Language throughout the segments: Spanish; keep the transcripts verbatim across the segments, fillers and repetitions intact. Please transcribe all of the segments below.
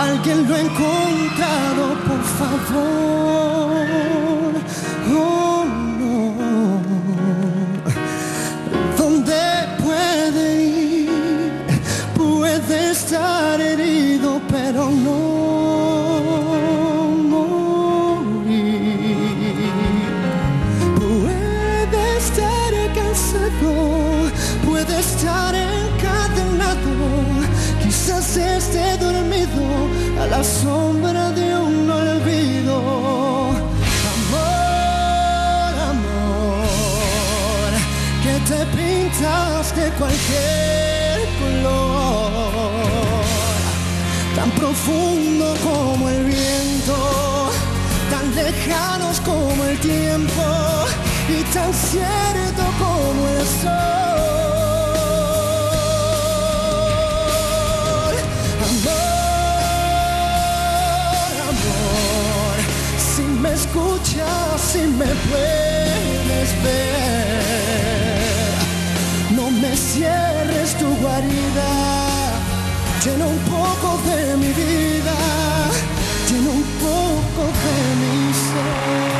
alguien lo ha encontrado, por favor. Oh, no. ¿Dónde puede ir? Puede estar herido, pero no morir. Puede estar cansado, puede estar encadenado, quizás esté dormido a la sombra de un olvido. Amor, amor, que te pintas de cualquier color, tan profundo como el viento, tan lejanos como el tiempo y tan cierto como el sol. Amor, amor, si me escuchas, si me puedes ver, no me cierres tu guarida, llena un poco de mi vida, llena un poco de mi ser.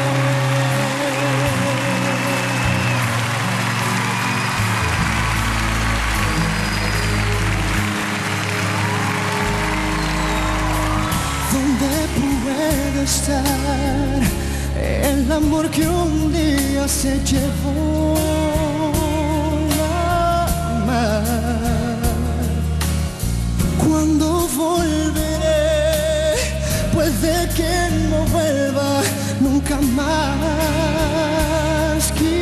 ¿Dónde puede estar el amor que un día se llevó la mar? ¿Cuándo volveré? Puede que no vuelva nunca más,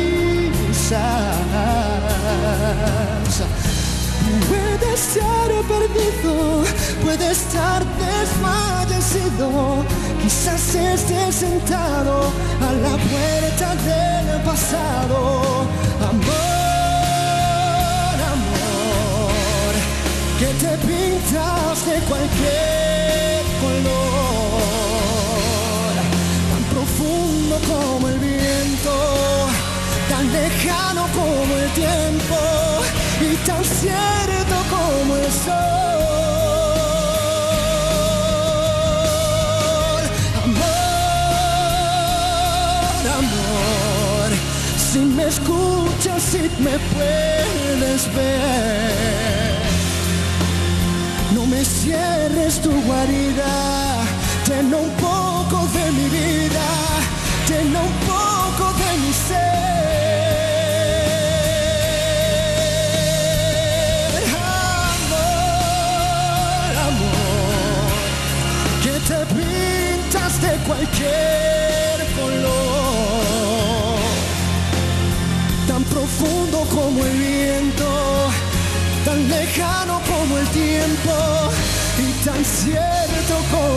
quizás. Puede estar perdido, puede estar desfallecido, quizás esté sentado a la puerta del pasado. Amor, amor, que te pintas de cualquier color, tan profundo como el viento, tan lejano como el tiempo y tan cierto como el sol. Amor, amor, si me escuchas, si me puedes ver, no me cierres tu guarida, llena un poco de mi vida, llena un poco de mi ser. Amor, amor, que te pintas de cualquier color, tan profundo como el viento, tan lejano como el tiempo y tan cierto como